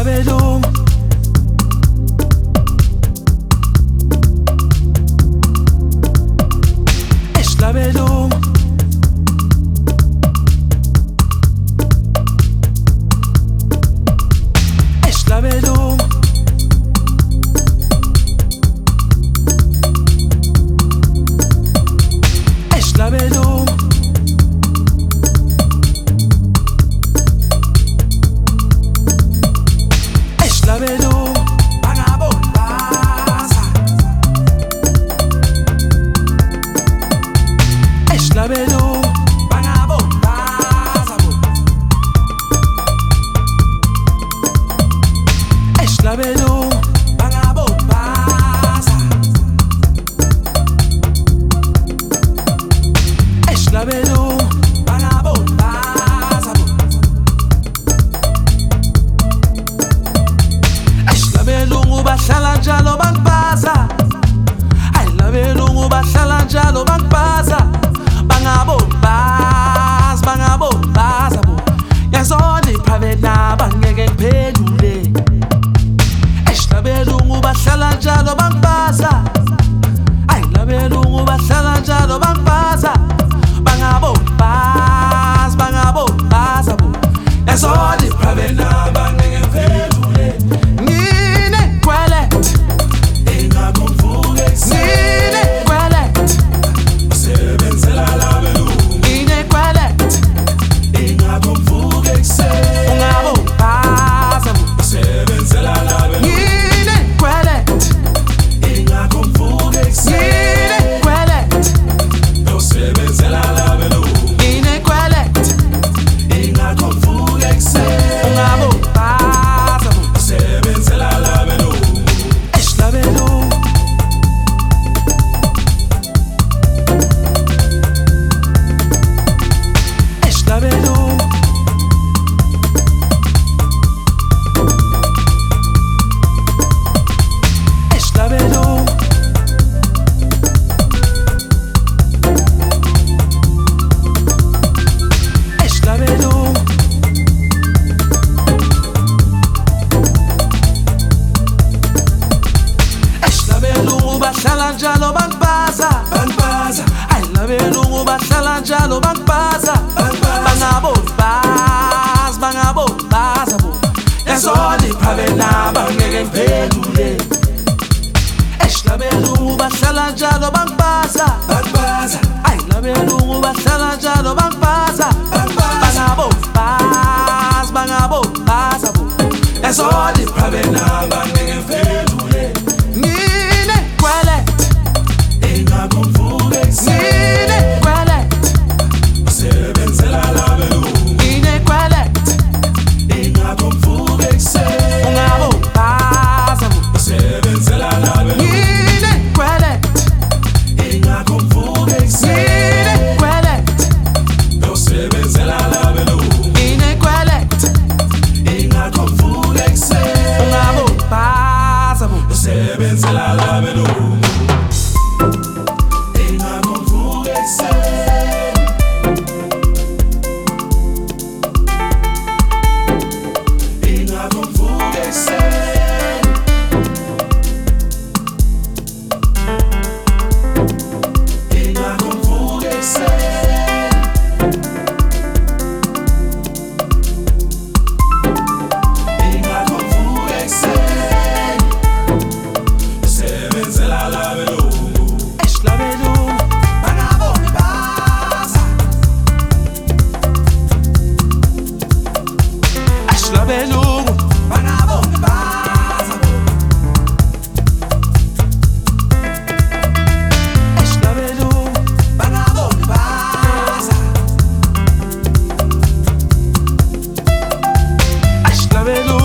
Eslabelungu Eslabelungu Eslabelungu Eslabelungu Eslabelungu bangabongaza Eslabelungu bangabongaza Eslabelungu bangabongaza Eslabelungu bangabongaza Eslabelungu bahlala njalo bangibaza Ayilabelungu bahlala njalo bangibaza bangabongaza bo yazona iprivate naba ngeke ngiphendule Eslabelungu bahlala njalo bangibaza Ayilabelungu bahlala njalo bangibaza bangabongaza bo yazona iprivate naba ngeke ngiphendule Ngine kwelete engakumvuke Ngine kwelete usebenzela labelungu Ngine kwelete engakumvuke ungabongaza bo usebenzela labelungu Ngine kwelete engakumvuke Ngine kwelete usebenzela labelungu Ngine kwelete engakumvuke ungabongaza bo usebenzela labelungu Eslabelungu Eslabelungu Eslabelungu Eslabelungu Eslabelungu bahlala njalo bangibaza Ayilabelungu bahlala njalo bangibaza bangabongaza bo yazona iprivate naba ngeke ngiphendule Eslabelungu bahlala njalo bangibaza Ayilabelungu bahlala njalo bangibaza bangabongaza bo yazona iprivate naba ngeke ngiphendule Ngine kwelete engakumvuke Ngine kwelete usebenzela labelungu Ngine kwelete engakumvuke ungabongaza bo usebenzela labelungu Ngine kwelete engakumvuke Ngine kwelete usebenzela labelungu Ngine kwelete engakumvuke ungabongaza bo usebenzela labelungu Eslabelungu bangabongaza Eslabelungu bangabongaza Eslabelungu